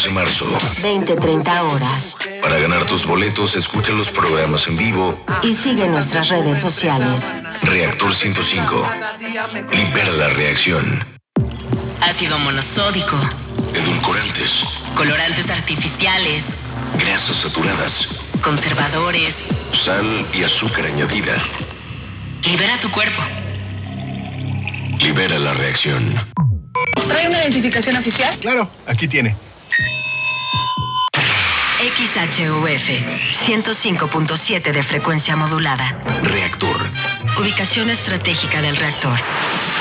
de marzo. 20-30 horas. Para ganar tus boletos, escucha los programas en vivo y sigue nuestras redes sociales. Reactor 105. Libera la reacción. Ácido monosódico. Edulcorantes. Colorantes artificiales. Grasas saturadas. Conservadores. Sal y azúcar añadida. Libera tu cuerpo. Libera la reacción. ¿Trae una identificación oficial? Claro, aquí tiene. XHUF 105.7 de frecuencia modulada. Reactor. Ubicación estratégica del reactor.